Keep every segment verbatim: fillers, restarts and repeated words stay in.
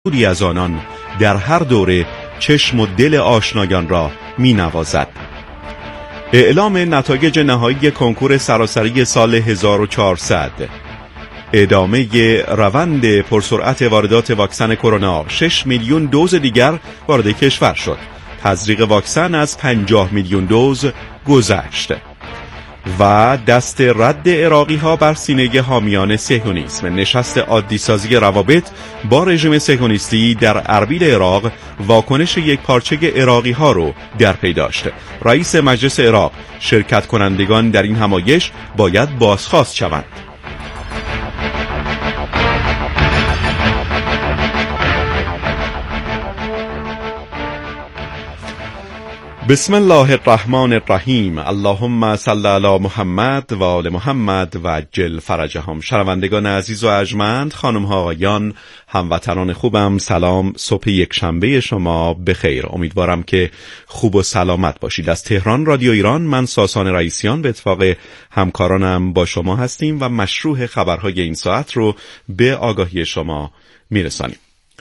معدودی از آنان در هر دوره چشم و دل آشنایان را می نوازد. اعلام نتایج نهایی کنکور سراسری سال هزار و چهارصد. ادامه روند پرسرعت واردات واکسن کرونا. شش میلیون دوز دیگر وارد کشور شد. تزریق واکسن از پنجاه میلیون دوز گذشت. و دست رد عراقی ها بر سینه حامیان صهیونیسم. نشست عادی سازی روابط با رژیم صهیونیستی در اربیل عراق واکنش یک پارچه عراقی ها رو در پی داشت. رئیس مجلس عراق: شرکت کنندگان در این همایش باید بازخواست شوند. بسم الله الرحمن الرحیم. اللهم صل علی محمد و آل محمد و عجل فرجهم. شنوندگان عزیز و ارجمند، خانم ها آقایان، هموطنان خوبم، سلام. صبح یک شنبه شما بخیر. امیدوارم که خوب و سلامت باشید. از تهران رادیو ایران، من ساسان رئیسیان به اتفاق همکارانم با شما هستیم و مشروع خبرهای این ساعت رو به آگاهی شما میرسانیم.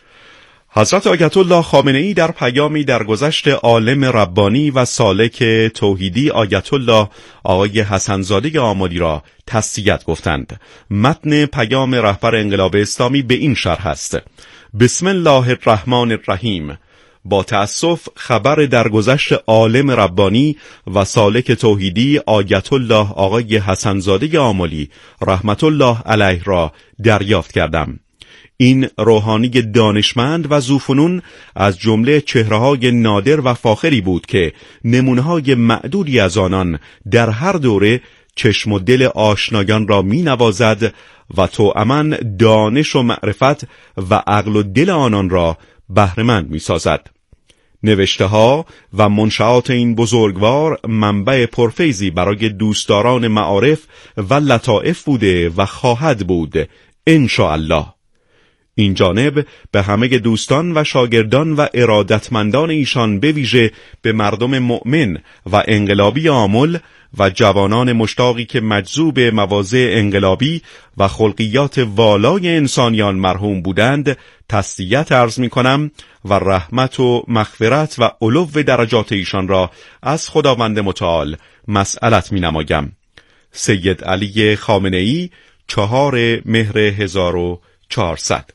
حضرت آیت الله خامنه ای در پیامی درگذشت عالم ربانی و سالک توحیدی آیت الله آقای حسن زاده آملی را تسلیت گفتند. متن پیام رهبر انقلاب اسلامی به این شرح است: بسم الله الرحمن الرحیم. با تأسف خبر درگذشت عالم ربانی و سالک توحیدی آیت الله آقای حسن زاده آملی رحمت الله علیه را دریافت کردم. این روحانی دانشمند و ذوفنون از جمله چهره‌های نادر و فاخری بود که نمونه‌های معدودی از آنان در هر دوره چشم و دل آشنایان را می نوازد و توأماً دانش و معرفت و عقل و دل آنان را بهره‌مند می سازد. نوشته ها و منشآت این بزرگوار منبع پرفیضی برای دوستداران معارف و لطائف بوده و خواهد بود انشاءالله. این جانب به همه دوستان و شاگردان و ارادتمندان ایشان، به ویژه به مردم مؤمن و انقلابی آمل و جوانان مشتاقی که مجذوب مواضع انقلابی و خلقیات والای انسانیان مرحوم بودند، تسلیت عرض می کنم و رحمت و مغفرت و علو درجات ایشان را از خداوند متعال مسئلت می نمایم. سید علی خامنه ای، چهار مهر هزار و چهارصد.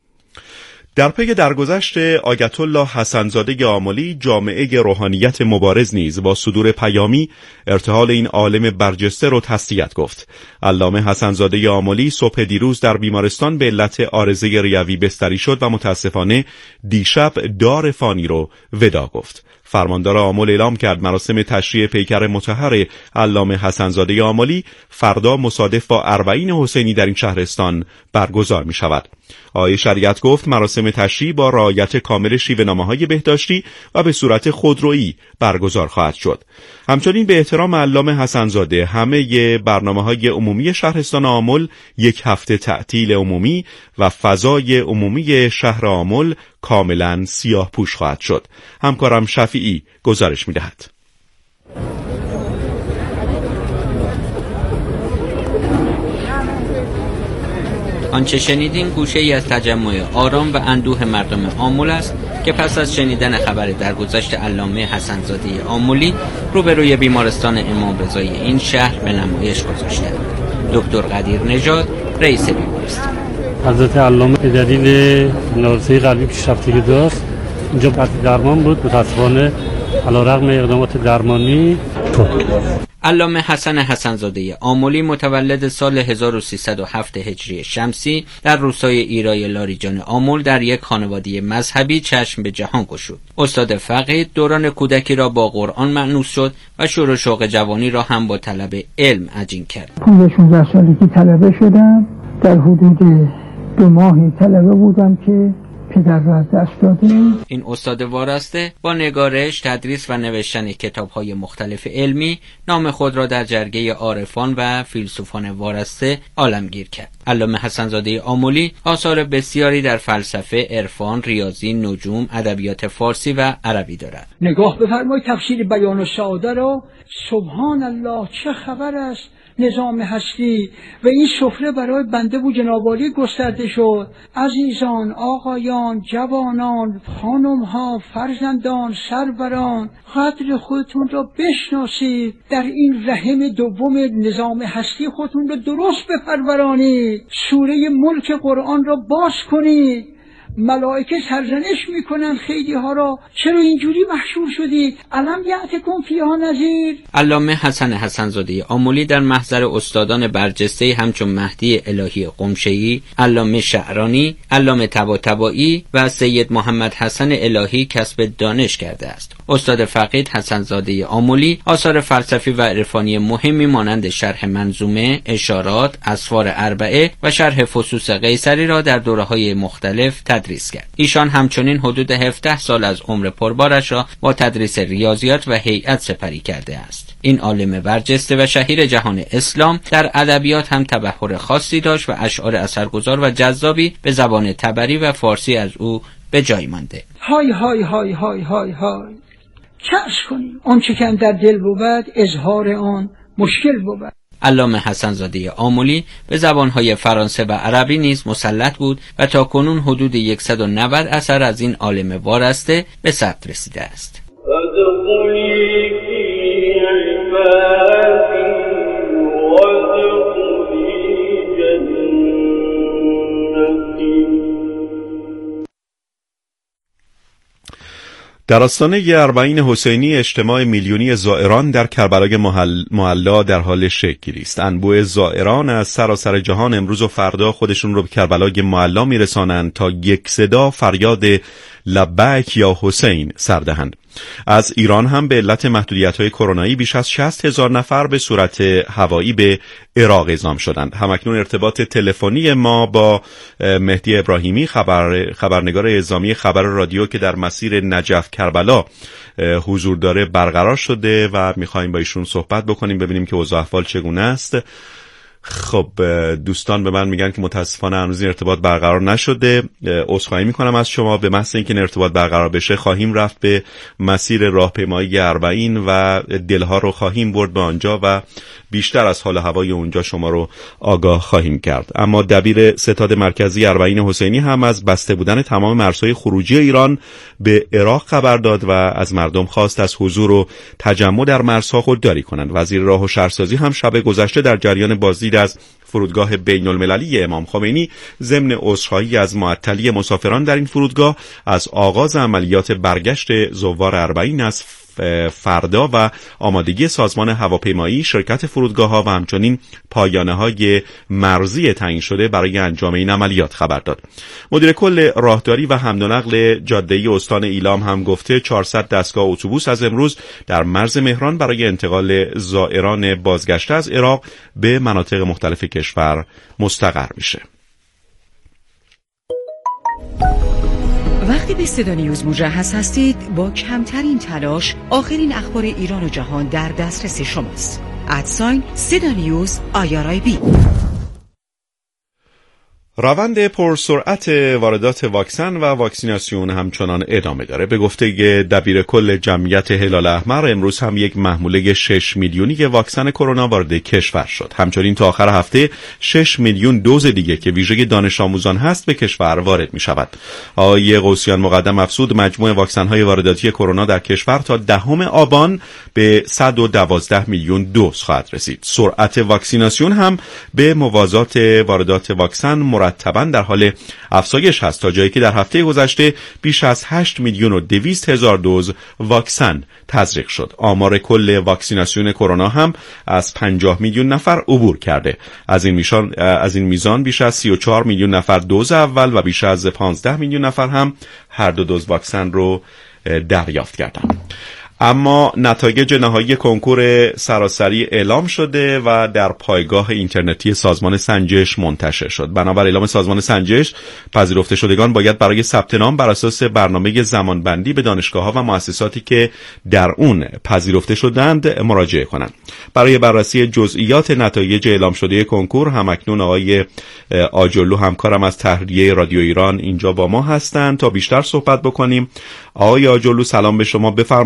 در پی درگذشت آیت الله حسن زاده آملی، جامعه روحانیت مبارز نیز با صدور پیامی ارتحال این عالم برجسته را تسلیت گفت. علامه حسن زاده آملی صبح دیروز در بیمارستان به علت عارضه ریوی بستری شد و متاسفانه دیشب دار فانی رو ودا گفت. فرماندار آمل اعلام کرد مراسم تشییع پیکر مطهر علامه حسن زاده آملی فردا مصادف با اربعین حسینی در این شهرستان برگزار می شود. آیه شریعت گفت مراسم تشییع با رعایت کامل شیوه‌نامه‌های بهداشتی و به صورت خودرویی برگزار خواهد شد. همچنین به احترام علامه حسن زاده همه برنامه‌های عمومی شهرستان آمل یک هفته تعطیل عمومی و فضای عمومی شهر آمل کاملا سیاه پوش خواهد شد. همکارم شفیعی گزارش می‌دهد. آنچه شنیدین گوشه ای از تجمع آرام و اندوه مردم آمل است که پس از شنیدن خبر درگذشت علامه حسن زاده آملی روبروی بیمارستان امام رضایی این شهر به نمایش گذاشتند. دکتر قدیر نژاد، رئیس بیمارستان: حضرت علامه به دلیل نارسایی قلبی پیشرفتگی داشت، اینجا قطع درمان بود. متاسفانه علیرغم اقدامات درمانی علامه حسن حسن زاده آملی متولد سال هزار و سیصد و هفت هجری شمسی در روستای ایرای لاریجان آمل در یک خانواده مذهبی چشم به جهان گشود. استاد فقیه دوران کودکی را با قرآن مأنوس شد و شور و شوق جوانی را هم با طلب علم عجین کرد. پانزده شانزده سالگی طلبه شدم. در حدود دو ماهی طلبه بودم که پدر را از دست داده. این استاد وارسته با نگارش، تدریس و نوشتن کتاب‌های مختلف علمی نام خود را در جرگه عارفان و فیلسوفان وارسته عالمگیر کرد. علامه حسن زاده آملی آثار بسیاری در فلسفه، عرفان، ریاضی، نجوم، ادبیات فارسی و عربی دارد. نگاه بفرمایید تفسیر بیان السعاده را. سبحان الله، چه خبر است! نظام هستی و این سفره برای بنده و جنابعالی گسترده شد. عزیزان، آقایان، جوانان، خانمها، فرزندان، سروران، قدر خودتون را بشناسید، در این رحم دوم نظام هستی خودتون را درست بپرورانید، سوره ملک قرآن را باز کنید. ملائکه سرزنش میکنن خیلی ها را، چرا اینجوری محشور شدید؟ علم یأتکم فیها نذیر. علامه حسن حسن‌زاده آملی در محضر استادان برجسته همچون مهدی الهی قمشه‌ای، علامه شعرانی، علامه طباطبایی و سید محمد حسن الهی کسب دانش کرده است. استاد فقید حسن‌زاده آملی آثار فلسفی و عرفانی مهمی مانند شرح منظومه، اشارات، اسفار اربعه و شرح فصوص قیصری را در دوره‌های مختلف تدریس کرد. ایشان همچنین حدود هفده سال از عمر پربارش را با تدریس ریاضیات و هیئت سپری کرده است. این عالم برجسته و شهیر جهان اسلام در ادبیات هم تبحر خاصی داشت و اشعار اثرگذار و جذابی به زبان تبری و فارسی از او به جای مانده. های های های های های های چش کنیم آنچه که در دل بود، اظهار آن مشکل بود. علامه حسن‌زاده آملی به زبانهای فرانسه و عربی نیز مسلط بود و تا کنون حدود صد و نود اثر از این عالم وارسته به ثبت رسیده است. در آستانه اربعین حسینی اجتماع میلیونی زائران در کربلای معلا در حال شکل‌گیری است. انبوه زائران از سراسر جهان امروز و فردا خودشون رو به کربلای معلا میرسانند تا یک صدا فریاد لبیک یا حسین سر دهند. از ایران هم به علت محدودیت‌های کرونایی بیش از شصت هزار نفر به صورت هوایی به عراق اعزام شدند. همکنون ارتباط تلفنی ما با مهدی ابراهیمی خبر خبرنگار اعزامی خبر رادیو که در مسیر نجف کربلا حضور داره برقرار شده و می‌خوایم با ایشون صحبت بکنیم، ببینیم که اوضاع احوال چگونه است. خب دوستان به من میگن که متاسفانه هنوز این ارتباط برقرار نشده. عذرخواهی میکنم از شما. به محض اینکه این ارتباط برقرار بشه خواهیم رفت به مسیر راهپیمایی اربعین و دلها رو خواهیم برد به آنجا و بیشتر از حال هوای اونجا شما رو آگاه خواهیم کرد. اما دبیر ستاد مرکزی اربعین حسینی هم از بسته بودن تمام مرزهای خروجی ایران به عراق خبر داد و از مردم خواست از حضور و تجمع در مرزها خودداری کنند. وزیر راه و شهرسازی هم شب گذشته در جریان بازدید از فرودگاه بین المللی امام خمینی ضمن عذرخواهی از معطلی مسافران در این فرودگاه از آغاز عملیات برگشت زوار اربعین از فردا و آمادگی سازمان هواپیمایی، شرکت فرودگاه‌ها و همچنین پایانه‌های مرزی تعیین شده برای انجام این عملیات خبر داد. مدیر کل راهداری و حمل و نقل جاده‌ای استان ایلام هم گفته چهارصد دستگاه اتوبوس از امروز در مرز مهران برای انتقال زائران بازگشته از عراق به مناطق مختلف کشور مستقر میشه. وقتی به صدا نیوز مجهز هستید با کمترین تلاش آخرین اخبار ایران و جهان در دسترس شماست. ادساین صدا نیوز آی آر آی بی. روند پرسرعت واردات واکسن و واکسیناسیون همچنان ادامه داره. به گفته دبیر کل جمعیت هلال احمر امروز هم یک محموله شش میلیونی واکسن کرونا وارد کشور شد. همچنین تا آخر هفته شش میلیون دوز دیگه که ویژه دانش آموزان هست به کشور وارد می شود. آقای قوسیان مقدم افزود مجموع واکسن های وارداتی کرونا در کشور تا دهم آبان به صد و دوازده میلیون دوز خواهد رسید. سرعت واکسیناسیون هم به موازات واردات واکسن مرتباً در حال افزایش هست تا جایی که در هفته گذشته بیش از هشت میلیون و دویست هزار دوز واکسن تزریق شد. آمار کل واکسیناسیون کرونا هم از پنجاه میلیون نفر عبور کرده. از این میزان از این میزان بیش از سی و چهار میلیون نفر دوز اول و بیش از پانزده میلیون نفر هم هر دو دوز واکسن رو دریافت کردند. اما نتایج نهایی کنکور سراسری اعلام شده و در پایگاه اینترنتی سازمان سنجش منتشر شد. بنابر اعلام سازمان سنجش، پذیرفته شدگان باید برای ثبت نام بر اساس برنامه زمانبندی به دانشگاه‌ها و مؤسساتی که در اون پذیرفته شدند مراجعه کنند. برای بررسی جزئیات نتایج اعلام شده کنکور همکنون آقای آجرلو همکارم از تهریه رادیو ایران اینجا با ما هستند تا بیشتر صحبت بکنیم. آقای آجرلو سلام به شما. بفرمایید که چند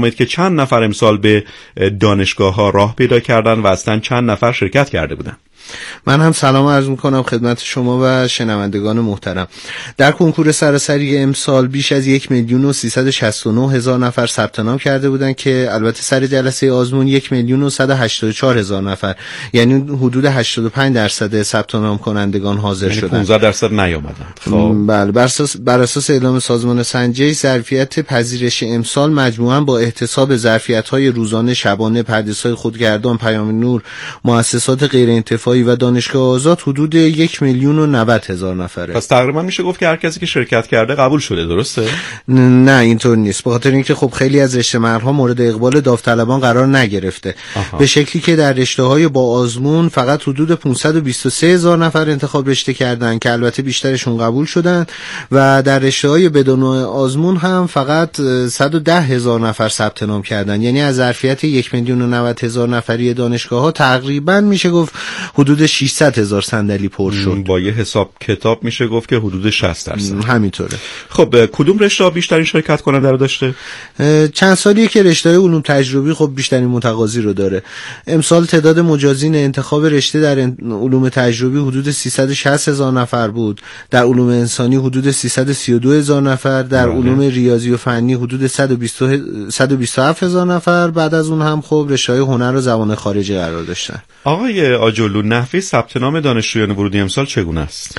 چند نفر امسال به دانشگاه ها راه پیدا کردن و اصلا چند نفر شرکت کرده بودن؟ من هم سلام عرض میکنم خدمت شما و شنوندگان محترم. در کنکور سراسری امسال بیش از یک میلیون و سیصد و شصت و نه هزار نفر ثبت نام کرده بودن که البته سر جلسه آزمون یک میلیون و صد و هشتاد و چهار هزار نفر، یعنی حدود هشتاد و پنج درصد ثبت نام کنندگان حاضر یعنی شدند. پانزده درصد نیامدند. خب بله، بر اساس بر اساس اعلام سازمان سنجش ظرفیت پذیرش امسال مجموعاً با احتساب ظرفیت‌های روزانه، شبانه، پردهس‌های خودگردان، پیام نور، مؤسسات غیر انتفاعی و دانشگاه آزاد حدود یک میلیون و نود هزار نفره. پس تقریبا میشه گفت که هر کسی که شرکت کرده قبول شده، درسته؟ نه اینطور نیست، به خاطر اینکه خب خیلی از رشته مرها مورد اقبال داوطلبان قرار نگرفته. آها. به شکلی که در رشته‌های با آزمون فقط حدود پانصد و بیست و سه هزار نفر انتخاب رشته کردن که البته بیشترشون قبول شدن و در رشته‌های بدون آزمون هم فقط صد و ده هزار نفر ثبت نام کردن. یعنی از ظرفیت یک میلیون و نود هزار نفری دانشگاه‌ها تقریبا میشه گفت حدود ششصد هزار صندلی پر شد. با یه حساب کتاب میشه گفت که حدود شصت درصد. همینطوره. خب کدوم رشته بیشترین شرکت کننده رو داشته؟ چند سالیه که رشته علوم تجربی خب بیشترین متقاضی رو داره. امسال تعداد مجازین انتخاب رشته در علوم تجربی حدود سیصد و شصت هزار نفر بود، در علوم انسانی حدود سیصد و سی و دو هزار نفر، در بله. علوم ریاضی و فنی حدود صد و بیست و هفت هزار نفر. بعد از اون هم خب رشته‌های هنر و زبان خارجی قرار داشتن. آقای آجرلو، نحوه ثبت نام دانشجویان ورودی امسال چگونه است؟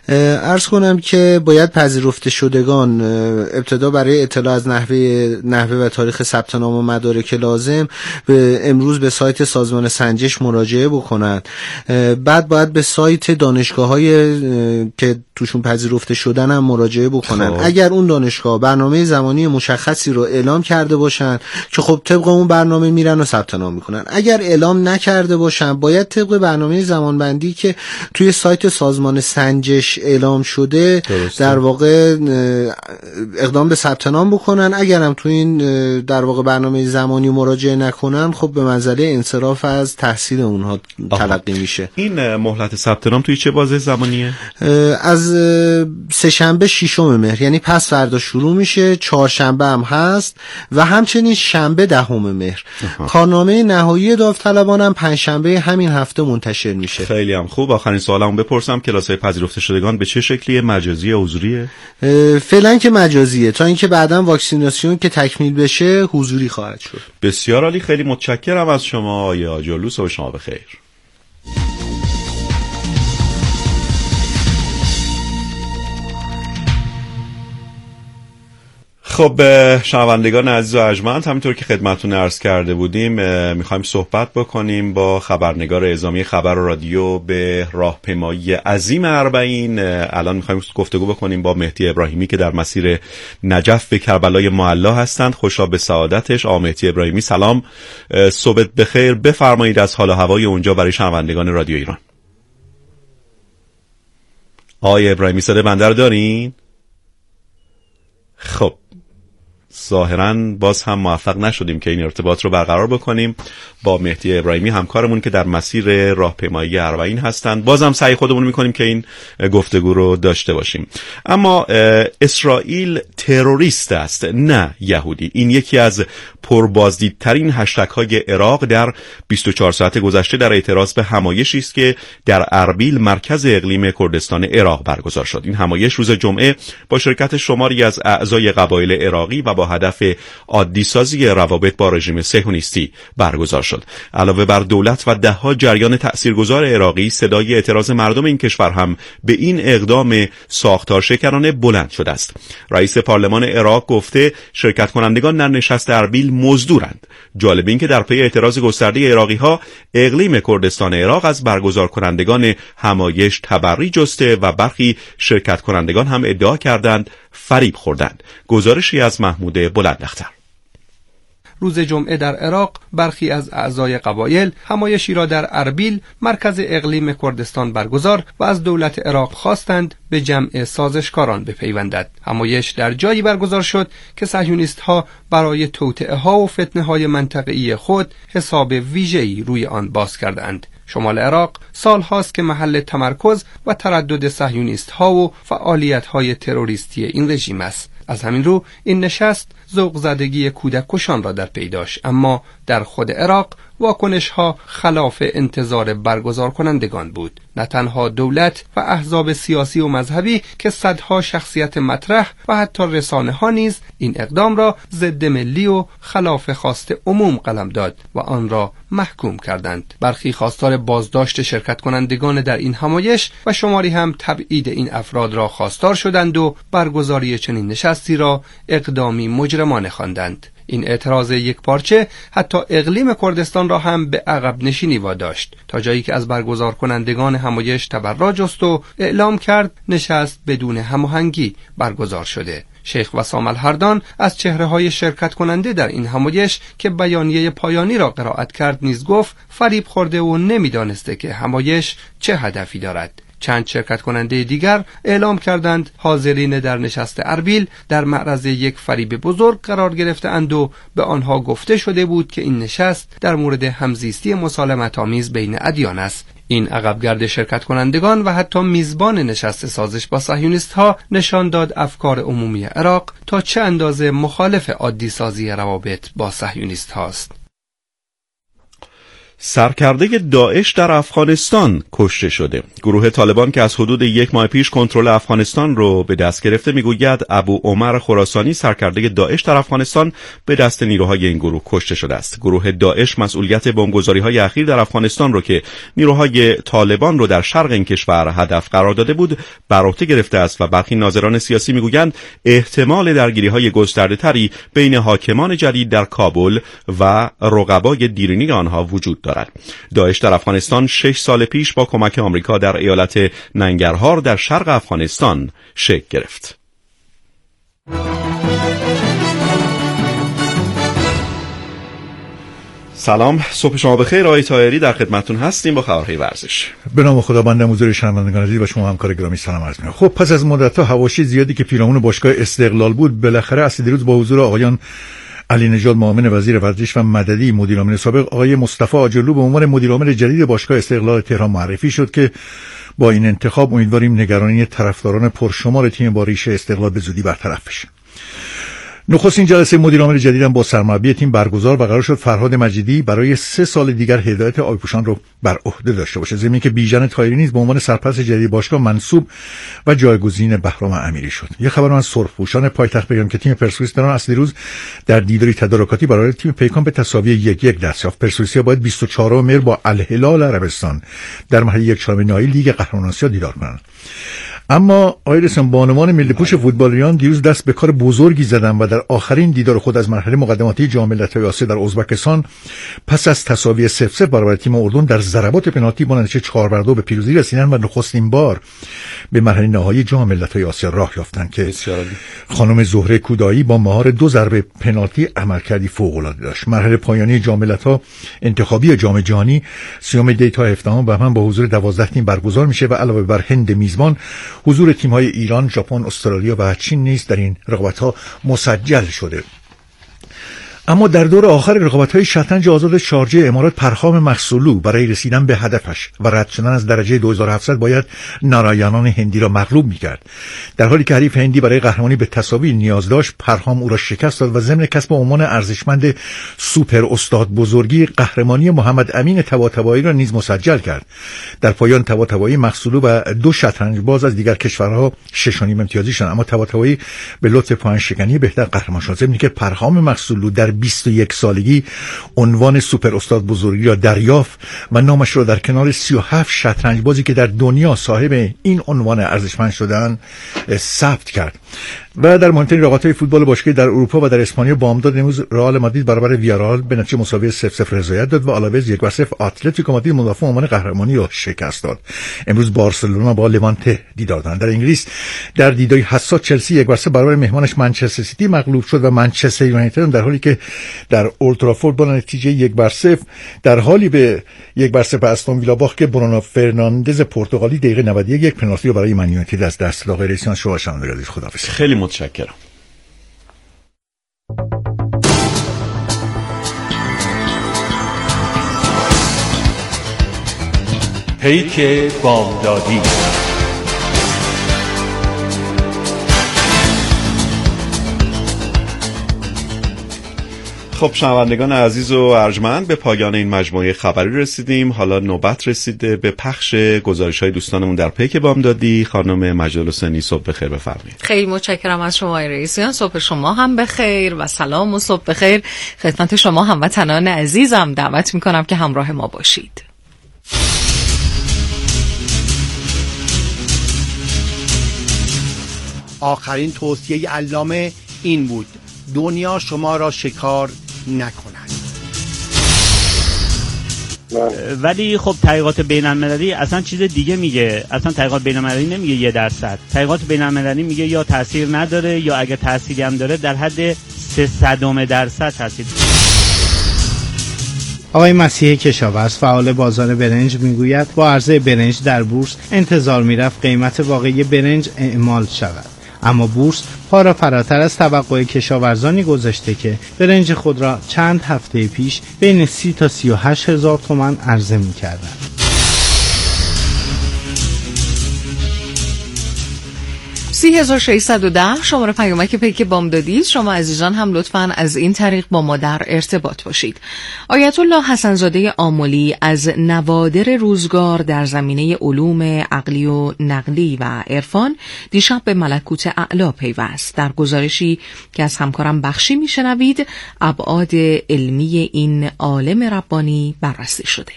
عرض کنم که باید پذیرفته شدگان ابتدا برای اطلاع از نحوه نحوه و تاریخ ثبت نام و مدارک لازم به امروز به سایت سازمان سنجش مراجعه بکنند. بعد باید به سایت دانشگاه‌های که توشون پذیرفته شدن هم مراجعه بکنن. اگر اون دانشگاه برنامه زمانی مشخصی رو اعلام کرده باشن که خب طبق اون برنامه میرن و ثبت نام میکنن. اگر اعلام نکرده باشن باید طبق برنامه زمانبندی که توی سایت سازمان سنجش اعلام شده درسته. در واقع اقدام به ثبت نام بکنن. اگر هم تو این در واقع برنامه زمانی مراجعه نکنن خب به منزله انصراف از تحصیل اونها تلقی میشه. این مهلت ثبت نام توی چه بازه زمانیه؟ از سه شنبه ششم مهر، یعنی پس فردا شروع میشه، چهارشنبه هم هست و همچنین شنبه دهم مهر. کارنامه نهایی داوطلبان هم پنجشنبه همین هفته منتشر میشه. خیلی هم خوب. آخرین سوالمو بپرسم، کلاس‌های پذیرفته شدگان به چه شکلیه؟ مجازی یا حضوریه؟ فعلا که مجازیه، تا اینکه بعداً واکسیناسیون که تکمیل بشه حضوری خواهد شد. بسیار عالی، خیلی متشکرم از شما آقای آجرلو. صبح شما بخیر. خب شنوندگان عزیز و ارجمند، همینطور که خدمتتون عرض کرده بودیم میخوایم صحبت بکنیم با خبرنگار اعزامی خبر و رادیو به راهپیمایی عظیم اربعین. الان میخوایم گفتگو بکنیم با مهدی ابراهیمی که در مسیر نجف به کربلای معلا هستند. خوشا به سعادتش. آقا مهدی ابراهیمی سلام، صبح بخیر. بفرمایید از حال و هوای اونجا برای شنوندگان رادیو ایران. آقای ابراهیمی صدای بنده رو دارین؟ خب ظاهراً باز هم موفق نشدیم که این ارتباط رو برقرار بکنیم با مهدی ابراهیمی همکارمون که در مسیر راهپیمایی اربعین هستند. بازم سعی خودمون میکنیم که این گفتگو رو داشته باشیم. اما اسرائیل تروریست است نه یهودی. این یکی از پربازدیدترین هشتگ های عراق در بیست و چهار ساعت گذشته در اعتراض به همایشی است که در اربیل مرکز اقلیم کردستان عراق برگزار شد. این همایش روز جمعه با شرکت شماری از اعضای قبایل عراقی و با هدف عادی سازی روابط با رژیم صهیونیستی برگزار شد. علاوه بر دولت و ده‌ها جریان تاثیرگذار عراقی، صدای اعتراض مردم این کشور هم به این اقدام ساختارشکنانه بلند شده است. رئیس پارلمان عراق گفته شرکت کنندگان در نشست اربیل مزدورند. جالب این که در پی اعتراض گسترده عراقی‌ها، اقلیم کردستان عراق از برگزار کنندگان همایش تبری جسته و برخی شرکت کنندگان هم ادعا کردند فریب خوردند. گزارشی از محمود بلنداختر. روز جمعه در عراق برخی از اعضای قبایل همایشی را در اربیل مرکز اقلیم کردستان برگزار و از دولت عراق خواستند به جمع سازشکاران بپیوندد. همایش در جایی برگزار شد که صهیونیست‌ها برای توطئه ها و فتنه های منطقه‌ای خود حساب ویژه‌ای روی آن باز کردند. شمال عراق سال هاست که محل تمرکز و تردد صهیونیست‌ها و فعالیت‌های تروریستی این رژیم است. از همین رو این نشست ذوق زدگی کودک کشان را در پی داشت، اما در خود عراق واکنش ها خلاف انتظار برگزار کنندگان بود. نه تنها دولت و احزاب سیاسی و مذهبی که صدها شخصیت مطرح و حتی رسانه ها نیز این اقدام را ضد ملی و خلاف خواست عموم قلم داد و آن را محکوم کردند. برخی خواستار بازداشت شرکت کنندگان در این همایش و شماری هم تبعید این افراد را خواستار شدند و برگزاری چنین نشستی را اقدامی مجرمانه خواندند. این اعتراض یک پارچه حتی اقلیم کردستان را هم به عقب نشینی واداشت، تا جایی که از برگزار کنندگان همایش تبرع جست و اعلام کرد نشست بدون هماهنگی برگزار شده. شیخ وسام الهردان از چهره‌های شرکت کننده در این همایش که بیانیه پایانی را قرائت کرد نیز گفت فریب خورده و نمی‌دانسته که همایش چه هدفی دارد. چند شرکت کننده دیگر اعلام کردند حاضرین در نشست اربیل در معرض یک فریب بزرگ قرار گرفته‌اند و به آنها گفته شده بود که این نشست در مورد همزیستی مسالمت‌آمیز بین ادیان است. این عقبگرد شرکت کنندگان و حتی میزبان نشست سازش با صهیونیست ها نشان داد افکار عمومی عراق تا چه اندازه مخالف عادی سازی روابط با صهیونیست هاست. سرکرده داعش در افغانستان کشته شده. گروه طالبان که از حدود یک ماه پیش کنترل افغانستان رو به دست گرفته میگوید ابو عمر خراسانی سرکرده داعش در افغانستان به دست نیروهای این گروه کشته شده است. گروه داعش مسئولیت بمبگذاری‌های اخیر در افغانستان رو که نیروهای طالبان رو در شرق این کشور هدف قرار داده بود بر عهده گرفته است و برخی ناظران سیاسی میگویند احتمال درگیری‌های گسترده‌تری بین حاکمان جدید در کابل و رقبای دیرینی آنها وجود دارد. داعش در افغانستان شش سال پیش با کمک آمریکا در ایالت ننگرهار در شرق افغانستان شکل گرفت. سلام، صبح شما بخیر. آقای طاهری در خدمتتون هستیم با خبرهای ورزش. به نام خداوند حضور شنوندگان عزیز و شما همکار گرامی سلام عرض می‌کنم. خب پس از مدت‌ها حواشی زیادی که پیرامون باشگاه استقلال بود، بالاخره اصل دیروز با حضور آقایان علی نژاد معاون وزیر ورزش و مددی مدیر عامل سابق آقای مصطفی آجرلو به عنوان مدیر عامل جدید باشگاه استقلال تهران معرفی شد که با این انتخاب امیدواریم نگرانی طرفداران پرشمار تیم با ریشه استقلال به زودی برطرف بشه. نخستین جلسه مدیر عامل جدید هم با سرمربی تیم برگزار و قرار شد فرهاد مجیدی برای سه سال دیگر هدایت آبی‌پوشان رو بر عهده داشته باشه، ضمن که بیژن طاهری نیز به عنوان سرپرست جدید باشگاه منصوب و جایگزین بهرام امیری شد. یه خبر از سرخپوشان پایتخت بگم که تیم پرسپولیس تهران از دیروز در دیداری تدارکاتی برای تیم پیکان به تساوی یک یک دست یافت. پرسپولیسیا باید بیست و چهارم مهر با الهلال عربستان در مرحله یک چهارم نهایی لیگ قهرمانان آسیا دیدار کنند. اما آقای رسان بانوان ملی پوش فوتبالیان دیروز دست به کار بزرگی زدن و در آخرین دیدار خود از مرحله مقدماتی جام ملت‌های آسیا در ازبکستان پس از تساوی صفر صفر برابر تیم اردن در ضربات پنالتی با نتیجه چهار بر دو به پیروزی رسیدن و نخستین بار به مرحله نهایی جام ملت‌های آسیا راه یافتند که خانم زهره کودایی با مهار دو ضربه پنالتی عملکردی فوق‌العاده داشت. مرحله پایانی جام ملت‌ها انتخابی جام جهانی سیوم دی تا هفدهم بهمن با حضور دوازده تیم برگزار میشه و علاوه بر هند میزبان حضور تیم‌های ایران، ژاپن، استرالیا و چین نیز در این رقابت‌ها مسجل شده. اما در دور آخر رقابت‌های شطرنج آزاد شارجه امارات پرخام مخصولو برای رسیدن به هدفش و رد شدن از درجه دو هزار و هفتصد باید نارایانان هندی را مغلوب می‌کرد. در حالی که حریف هندی برای قهرمانی به تساوی نیاز داشت، پرخام او را شکست داد و ضمن کسب عنوان ارزشمند سوپر استاد بزرگی قهرمانی محمد امین طباطبایی را نیز مسجل کرد. در پایان طباطبایی، مخصولو و دو شطرنج باز از دیگر کشورها شش و نیم امتیازی شدند، اما طباطبایی به لطف پایان شکنی بهتر قهرمان شد. ضمن که پرخام مخصولو در بیست و یک سالگی عنوان سوپر استاد بزرگی را دریافت و نامش را در کنار سی و هفت شطرنج بازی که در دنیا صاحب این عنوان ارزشمند شدن ثبت کرد. و در مهمترین رقابت‌های فوتبال باشگاهی در اروپا و در اسپانیا بامداد امروز رئال مادرید برابر ویارال به نتیجه مساوی صفر صفر رضایت داد و آلاوز یک بر صفر اتلتیکو مادرید مدافع عنوان قهرمانی را شکست داد. امروز بارسلونا با لوانته دیدار دارند. در انگلیس در دیداری حساس چلسی یک بر صفر برابر مهمانش منچستر سیتی مغلوب شد و منچستر یونایتد در حالی که در اولترافورد با نتیجه یک بر صفر در حالی به یک بر صفر استون ویلا باخت که برونو فرناندز پرتغالی دقیقه نود و یک یک پنالتی رو برای من یونایتد از دست داد. غیر رسیدن شما شنوندگان خداحافظ. خیلی متشکرم. پیک بامدادی. خب شنوندگان عزیز و ارجمند، به پایان این مجموعه خبری رسیدیم. حالا نوبت رسیده به پخش گزارش‌های دوستانمون در پیک بامدادی. خانم مجد الحسینی صبح بخیر، بفرمایید. خیلی متشکرم از شما رئیسیان. صبح شما هم بخیر و سلام و صبح بخیر خدمت شما هموطنان عزیزم. دعوت می‌کنم که همراه ما باشید. آخرین توصیه علامه این بود: دنیا شما را شکار نکند. ولی خب تحقیقات بین المللی اصلا چیز دیگه میگه. اصلا تحقیقات بین المللی نمیگه یه درصد. تحقیقات بین المللی میگه یا تاثیر نداره یا اگه تأثیری هم داره در حد سه صدم درصد تاثیر. آقای مسیح کشاورز فعال بازار برنج میگوید با عرضه برنج در بورس انتظار میرفت قیمت واقعی برنج اعمال شود، اما بورس پا را فراتر از توقع کشاورزانی گذاشته که برنج خود را چند هفته پیش بین سی تا سی و هشت هزار تومان عرضه می‌کردند. سی هزار و ششصد و ده شماره پیامک پیک بامدادی. شما عزیزان هم لطفاً از این طریق با ما در ارتباط باشید. آیت الله حسن‌زاده آملی از نوادر روزگار در زمینه علوم عقلی و نقلی و عرفان دیشب به ملکوت اعلی پیوست. در گزارشی که از همکارم بخشی میشنوید ابعاد علمی این عالم ربانی بررسی شده.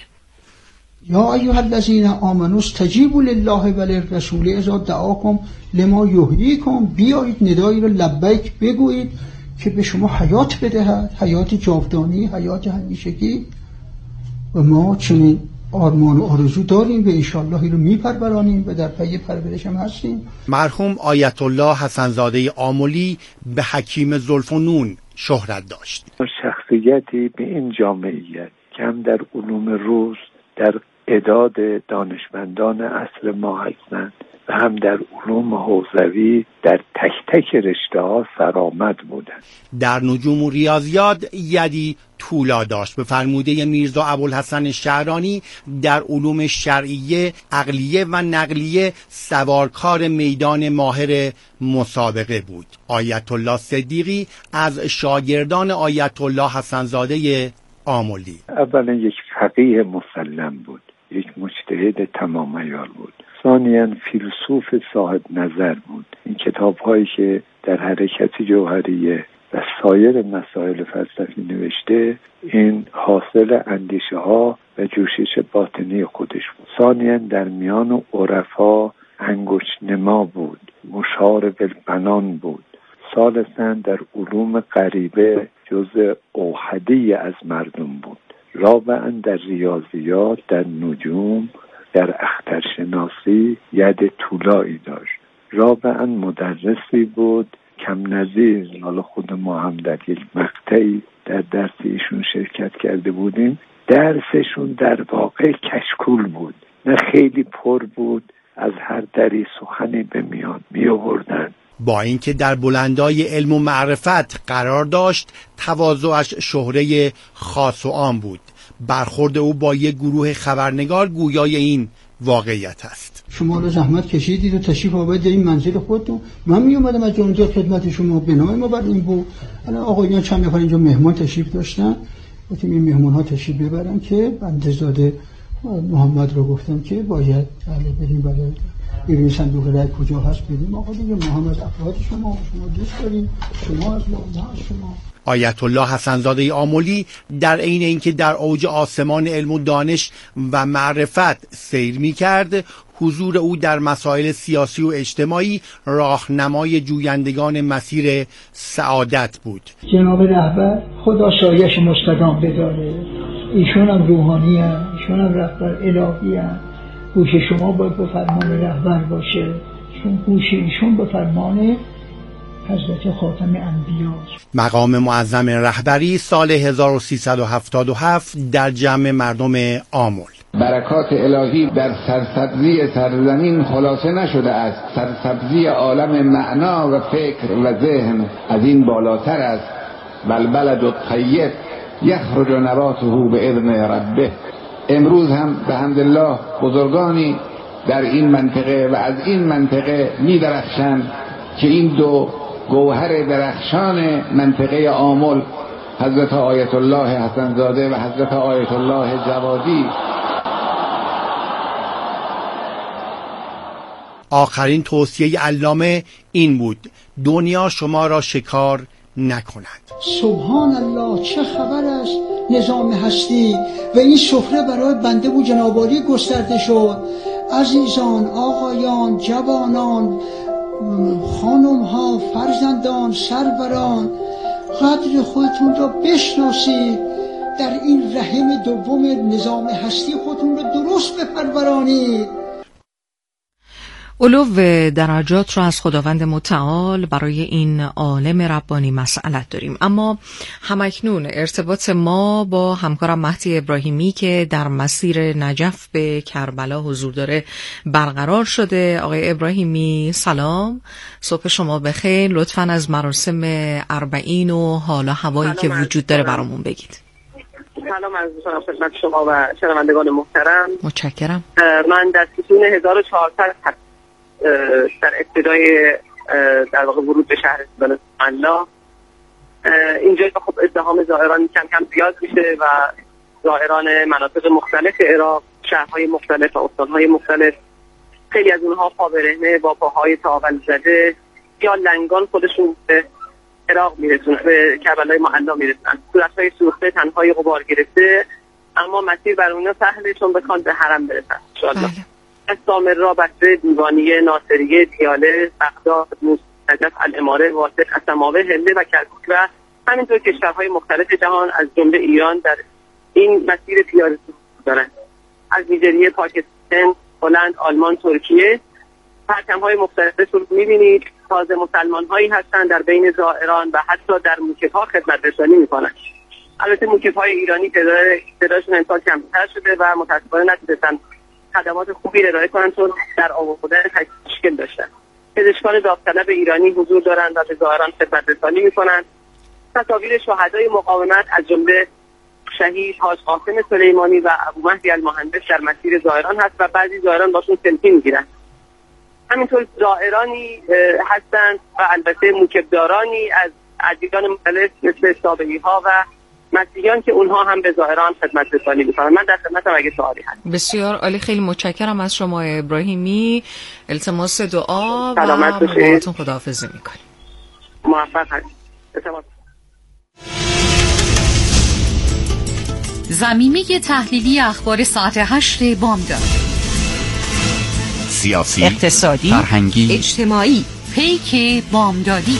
یا ایها الذین آمنوا استجیبوا لله و للرسول اذا دعاکم لما یحییکم. بیایید ندایی رو لبیک بگویید که به شما حیات بدهد، حیات جاودانی، حیات همیشگی. و ما چنین آرمان و آرزو داریم و انشاءالله این رو میپرورانیم و در پی پرورش هم هستیم. مرحوم آیت الله حسن‌زاده آملی به حکیم زلفنون شهرت داشت. شخصیتی به این جامعیت که هم در علوم روز در اعداد دانشمندان عصر ما هستند و هم در علوم حوزوی در تک تک رشته ها سرآمد بودند. در نجوم و ریاضیات یدی طولا داشت. به فرموده میرزا ابوالحسن شعرانی در علوم شرعیه، عقلیه و نقلیه سوارکار میدان ماهر مسابقه بود. آیت الله صدیقی از شاگردان آیت الله حسن‌زاده آملی. اولا یک فقیه مسلم بود، یک مجتهد تمام عیار بود. ثانیاً فیلسوف صاحب نظر بود. این کتاب‌هایی که در حرکت جوهریه و سایر مسائل فلسفی نوشته، این حاصل اندیشه ها و جوشش باطنی خودش بود. ثانیاً در میان عرفا انگشت نما بود، مشار بالبنان بود. ثالثاً در علوم غریبه جزء اوحدی از مردم بود. رابعاً در ریاضیات، در نجوم، در اخترشناسی ید طولایی داشت. رابعاً مدرسی بود کم نظیر. حالا خود ما هم در یک مقطعی در درس ایشون شرکت کرده بودیم. درسشون در واقع کشکول بود، نه خیلی پر بود، از هر دری سخنی به میان می آوردن. با اینکه در بلندای علم و معرفت قرار داشت، تواضعش شهره خاص و عام بود. برخورد او با یک گروه خبرنگار گویای این واقعیت است. شما رو زحمت کشیدید و تشریف آوردید این منزل خودتون. من می اومدم از اونجا خدمت شما، به نام ما بر این بود. الان آقایان چند نفر اینجا مهمان تشریف داشتن، گفتم این مهمان ها تشریف ببرن که بنده‌زاده محمد رو گفتم که باید بله بدیم، بله این صندوق رای کجا هست بدیم. آقا دیگه ما هم از افراد شما شما دوست داریم، شما از ما از شما. آیت الله حسن‌زاده آملی در عین اینکه در اوج آسمان علم و دانش و معرفت سیر می‌کرد، حضور او در مسائل سیاسی و اجتماعی راهنمای جویندگان مسیر سعادت بود. جناب رهبر خدا سایش مستدام بداره، ایشون هم روحانی هم، ایشون هم رهبر الهی هم. گوش شما باید به فرمان رهبر باشه، چون گوش ایشون به فرمان حضرت خاتم انبیا. مقام معظم رهبری سال هزار و سیصد و هفتاد و هفت در جمع مردم آمل. برکات الهی در سرسبزی سرزمین خلاصه نشده است. سرسبزی عالم معنا و فکر و ذهن از این بالاتر است. والبلد الطیب یخرج نباته باذن ربه. امروز هم به حمدالله بزرگانی در این منطقه و از این منطقه می درخشند که این دو گوهر درخشان منطقه آمل حضرت آیت الله حسن زاده و حضرت آیت الله جوادی. آخرین توصیه علامه این بود: دنیا شما را شکار نکند. سبحان الله، چه خبر است نظام هستی و این سفره برای بنده و جناب عالی گسترده شد. عزیزان، آقایان، جوانان، خانم ها، فرزندان، سروران، قدر خودتون را بشناسید، در این رحم دوم نظام هستی خودتون را درست بپرورانید. علو درجات را از خداوند متعال برای این عالم ربانی مسئلت داریم، اما همکنون ارتباط ما با همکارم مهدی ابراهیمی که در مسیر نجف به کربلا حضور داره برقرار شده. آقای ابراهیمی سلام، صبح شما بخیر. لطفاً از مراسم اربعین و حالا هوایی که وجود داره برامون بگید. سلام عرض می‌کنم خدمت شما و شنوندگان محترم. متشکرم. من در ستون هزار و چهارصد در ابتدای در واقع ورود به شهر الله، اینجا خب ازدحام زائران کم کم زیاد میشه و زائران مناطق مختلف عراق، شهرهای مختلف و استانهای مختلف، خیلی از اونها پا برهنه با پاهای تاول زده یا لنگان خودشون به عراق میرسونن، به کربلای معلا میرسن، صورتهای سوخته، تنهای غبار گرفته، اما مسیر بر اونها سهله چون بخوان به حرم برسن انشاءالله. از سامرا، بصره، دیوانیه، ناصریه، دیاله، بغداد، موسی، نجف، الاماره، واسط، اسماوه، هنده و کرکوک و همینطور کشورهای مختلف جهان از جمله ایران در این مسیر پیاده دارند. از نیجریه، پاکستان، هلند، آلمان، ترکیه پرچم‌های مختلف رو می‌بینید. تازه مسلمان‌هایی هستند در بین زائران و حتی در موکب‌ها خدمت رسانی می‌کنند. البته موکب‌های ایرانی تعدادشون امسال کمتر شده و متأسفانه نتونستن خدمات خوبی ارائه کنند چون در آوردن مشکل داشتن. پزشکان داوطلب ایرانی حضور دارند و به زائران خدمت رسانی می‌کنند. تصاویر شهدای مقاومت از جمله شهید حاج قاسم سلیمانی و ابو مهدی المهندس در مسیر زائران هست و بعضی زائران باشون سلفی می‌گیرند. همینطور زائرانی هستند و البته موکبدارانی از ادیان مختلف مثل سابعی‌ها و مسیحیان که اونها هم به زائران خدمت رسانی می‌کنند. من در خدمتم اگه سوالی هست. بسیار عالی، خیلی متشکرم از شما ابراهیمی. التماس دعا و باهاتون خداحافظی می‌کنیم. موفق هستید. زمینه تحلیلی اخبار ساعت هشت بامداد. سیاسی، اقتصادی، فرهنگی، اجتماعی. پیک بامدادی.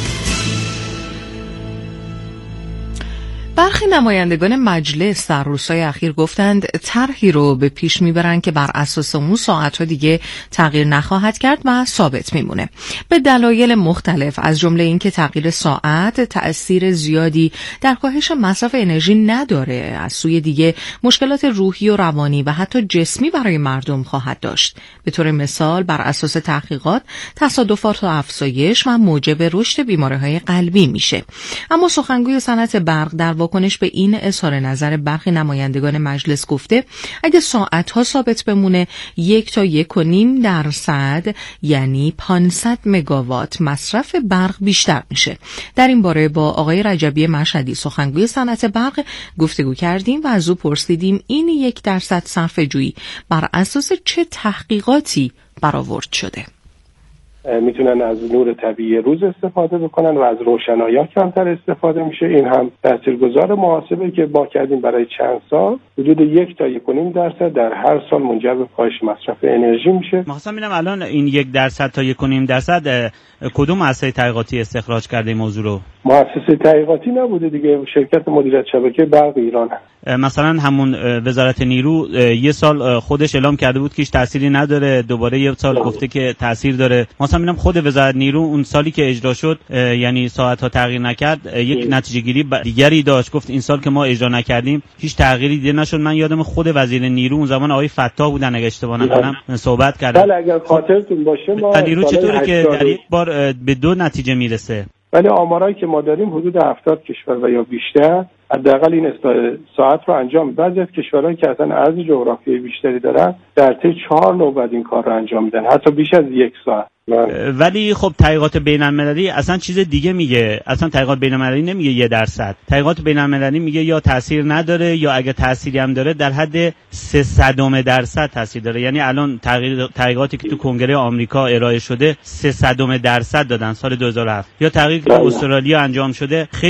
برخی نمایندگان مجلس در روزهای اخیر گفتند طرحی رو به پیش میبرند که بر اساس اون ساعت‌ها دیگه تغییر نخواهد کرد و ثابت میمونه. به دلایل مختلف از جمله اینکه تغییر ساعت تأثیر زیادی در کاهش مصرف انرژی نداره، از سوی دیگه مشکلات روحی و روانی و حتی جسمی برای مردم خواهد داشت. به طور مثال بر اساس تحقیقات تصادفات و افزایش و موجب رشد بیماری‌های قلبی میشه. اما سخنگوی صنعت برق در واکنش به این اظهار نظر برخی نمایندگان مجلس گفته اگه ساعتها ثابت بمونه یک تا یک و نیم درصد یعنی پانصد مگاوات مصرف برق بیشتر میشه. در این باره با آقای رجبی مشهدی سخنگوی صنعت برق گفتگو کردیم و از او پرسیدیم این یک درصد صرفه جویی بر اساس چه تحقیقاتی برآورد شده. میتونن از نور طبیعی روز استفاده بکنن و از روشنایی کمتر استفاده میشه. این هم تاثیرگذار محاسبه که ما کردیم برای چند سال حدود یک تا یک و نیم درصد در هر سال منجر به کاهش مصرف انرژی میشه. مثلا میگم الان این یک درصد تا یک و نیم درصد کدوم مؤسسه تحقیقاتی استخراج کرده این موضوع رو؟ مؤسسه تحقیقاتی نبوده دیگه، شرکت مدیریت شبکه برق ایران هست. مثلا همون وزارت نیرو یه سال خودش اعلام کرده بود که هیچ تأثیری نداره، دوباره یه سال گفته که تأثیر داره. مثلا میگم خود وزارت نیرو اون سالی که اجرا شد یعنی ساعت‌ها تغییر نکرد، یک نتیجه گیری دیگری داشت، گفت این سال که ما اجرا نکردیم هیچ تغییری دیده نشد. من یادم خود وزیر نیرو اون زمان آقای فتاح بودن اگه اشتباه نکنم صحبت کردن. بله اگر خاطرتون باشه ما نیرو چطوره که در یک بار به دو نتیجه میرسه؟ ولی آمارایی که ما داریم حدود هفتاد کشور و یا بیشتر حداقل این ساعت رو انجام. بعضی از کشورهایی که اصلا عرض جغرافیایی بیشتری دارن در طی چهار نوبت این کار رو انجام میدن، حتی بیش از یک ساعت. ولی خب تحقیقات بین المللی اصلا چیز دیگه میگه. اصلا تحقیقات بین المللی نمیگه یه درصد. تحقیقات بین المللی میگه یا تاثیر نداره یا اگه تأثیری هم داره در حد سه صدم درصد تاثیر داره. یعنی الان تحقیقاتی که تو کنگره آمریکا ارائه شده سه صدم درصد دادن سال دو هزار و هفت، یا تحقیقی که تو استرالیا انجام شده